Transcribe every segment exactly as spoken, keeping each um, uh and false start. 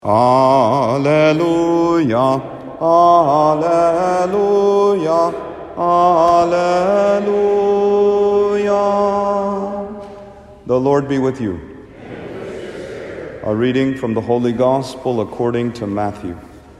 Alleluia, Alleluia, Alleluia. The Lord be with you. A reading from the Holy Gospel according to Matthew.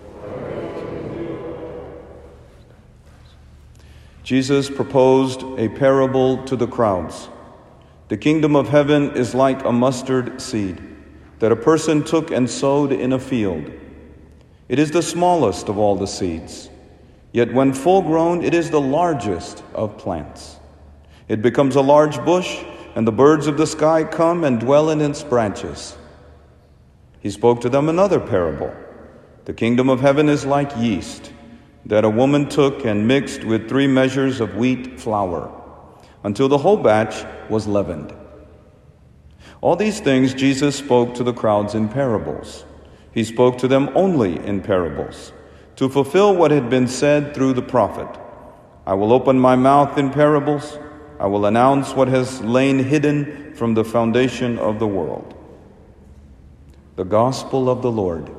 Jesus proposed a parable to the crowds. The kingdom of heaven is like a mustard seed that a person took and sowed in a field. It is the smallest of all the seeds, yet when full grown, it is the largest of plants. It becomes a large bush, and the birds of the sky come and dwell in its branches. He spoke to them another parable. The kingdom of heaven is like yeast that a woman took and mixed with three measures of wheat flour, until the whole batch was leavened. All these things Jesus spoke to the crowds in parables. He spoke to them only in parables, to fulfill what had been said through the prophet. I will open my mouth in parables. I will announce what has lain hidden from the foundation of the world. The Gospel of the Lord.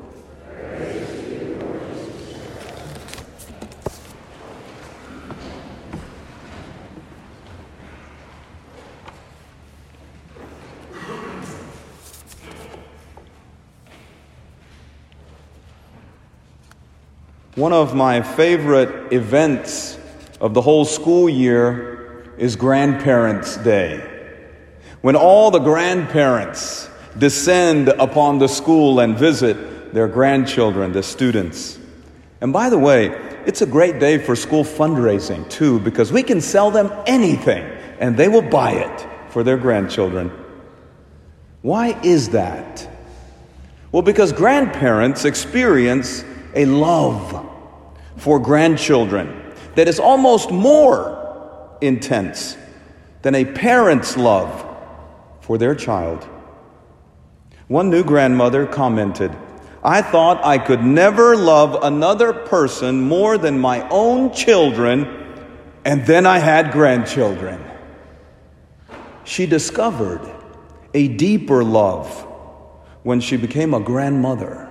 One of my favorite events of the whole school year is Grandparents' Day, when all the grandparents descend upon the school and visit their grandchildren, the students. And by the way, it's a great day for school fundraising too, because we can sell them anything and they will buy it for their grandchildren. Why is that? Well, because grandparents experience a love for grandchildren that is almost more intense than a parent's love for their child. One new grandmother commented, "I thought I could never love another person more than my own children, and then I had grandchildren." She discovered a deeper love when she became a grandmother.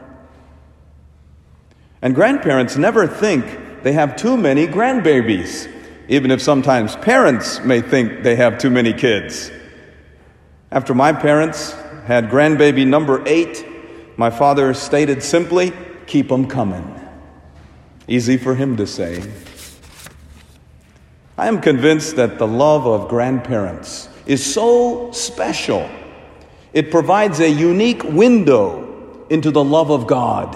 And grandparents never think they have too many grandbabies, even if sometimes parents may think they have too many kids. After my parents had grandbaby number eight, my father stated simply, "Keep them coming." Easy for him to say. I am convinced that the love of grandparents is so special. It provides a unique window into the love of God.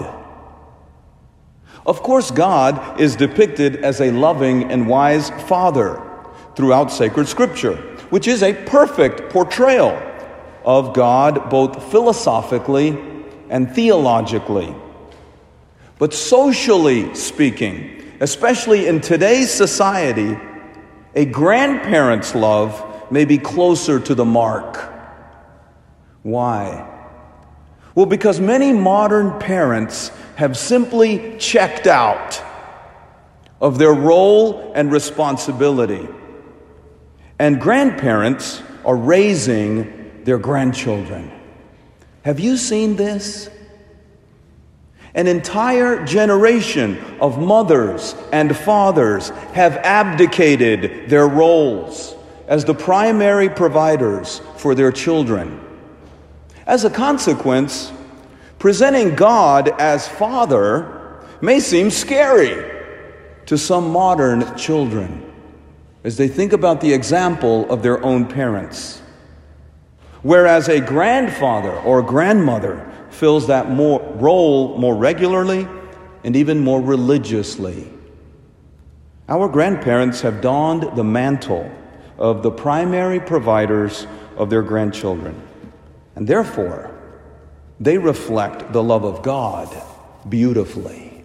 Of course, God is depicted as a loving and wise Father throughout sacred Scripture, which is a perfect portrayal of God both philosophically and theologically. But socially speaking, especially in today's society, a grandparent's love may be closer to the mark. Why? Well, because many modern parents have simply checked out of their role and responsibility. And grandparents are raising their grandchildren. Have you seen this? An entire generation of mothers and fathers have abdicated their roles as the primary providers for their children. As a consequence, presenting God as Father may seem scary to some modern children as they think about the example of their own parents. Whereas a grandfather or grandmother fills that more role more regularly and even more religiously. Our grandparents have donned the mantle of the primary providers of their grandchildren. And therefore, they reflect the love of God beautifully.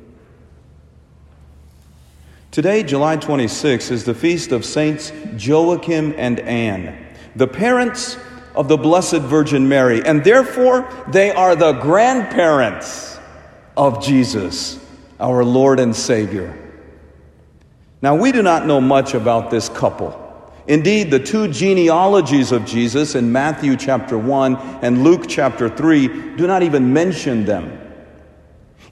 Today, July twenty-sixth, is the feast of Saints Joachim and Anne, the parents of the Blessed Virgin Mary, and therefore they are the grandparents of Jesus, our Lord and Savior. Now, we do not know much about this couple. Indeed, the two genealogies of Jesus in Matthew chapter one and Luke chapter three do not even mention them.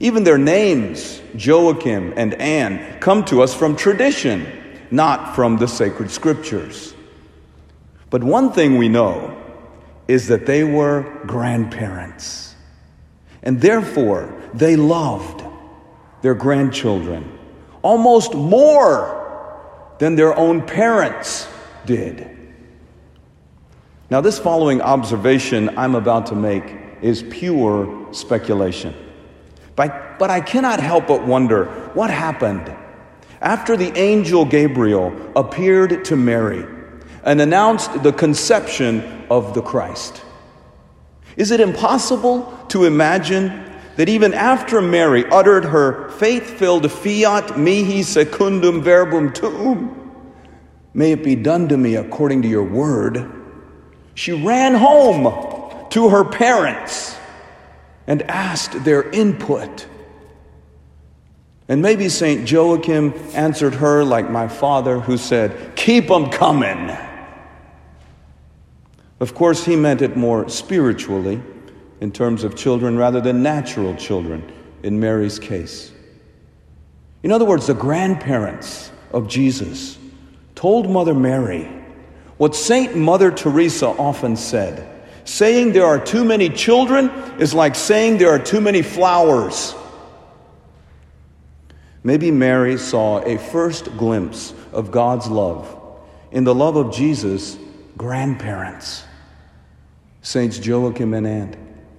Even their names, Joachim and Anne, come to us from tradition, not from the sacred scriptures. But one thing we know is that they were grandparents, and therefore they loved their grandchildren almost more than their own parents did. Now, this following observation I'm about to make is pure speculation. But, but I cannot help but wonder what happened after the angel Gabriel appeared to Mary and announced the conception of the Christ. Is it impossible to imagine that even after Mary uttered her faith-filled fiat mihi secundum verbum tuum, may it be done to me according to your word, she ran home to her parents and asked their input? And maybe Saint Joachim answered her like my father, who said, "Keep them coming." Of course, he meant it more spiritually, in terms of children rather than natural children, in Mary's case. In other words, the grandparents of Jesus told Mother Mary what Saint Mother Teresa often said: saying there are too many children is like saying there are too many flowers. Maybe Mary saw a first glimpse of God's love in the love of Jesus' grandparents, Saints Joachim and Anne.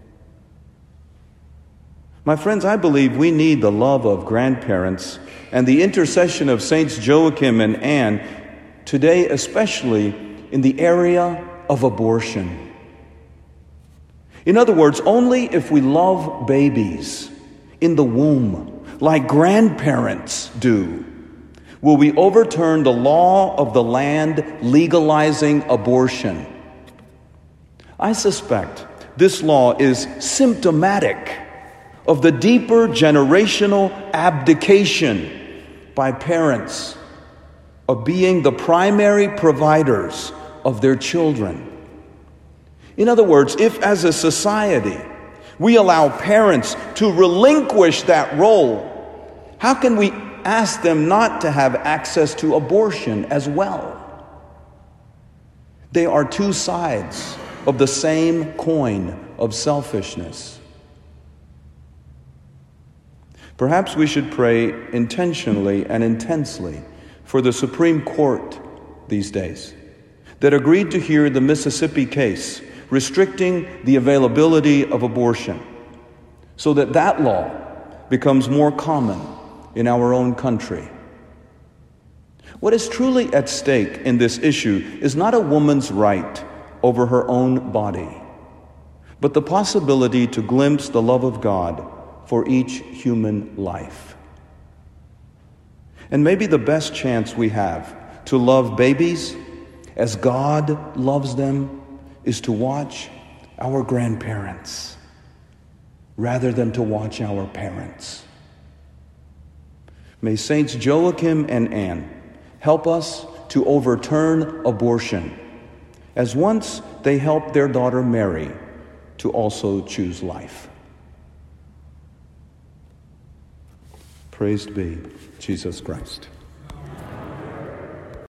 My friends, I believe we need the love of grandparents and the intercession of Saints Joachim and Anne today, especially in the area of abortion. In other words, only if we love babies in the womb like grandparents do will we overturn the law of the land legalizing abortion. I suspect this law is symptomatic of the deeper generational abdication by parents of being the primary providers of their children. In other words, if as a society we allow parents to relinquish that role, how can we ask them not to have access to abortion as well? They are two sides of the same coin of selfishness. Perhaps we should pray intentionally and intensely for the Supreme Court these days that agreed to hear the Mississippi case restricting the availability of abortion, so that that law becomes more common in our own country. What is truly at stake in this issue is not a woman's right over her own body, but the possibility to glimpse the love of God for each human life. And maybe the best chance we have to love babies as God loves them is to watch our grandparents rather than to watch our parents. May Saints Joachim and Anne help us to overturn abortion, as once they helped their daughter Mary to also choose life. Praised be Jesus Christ.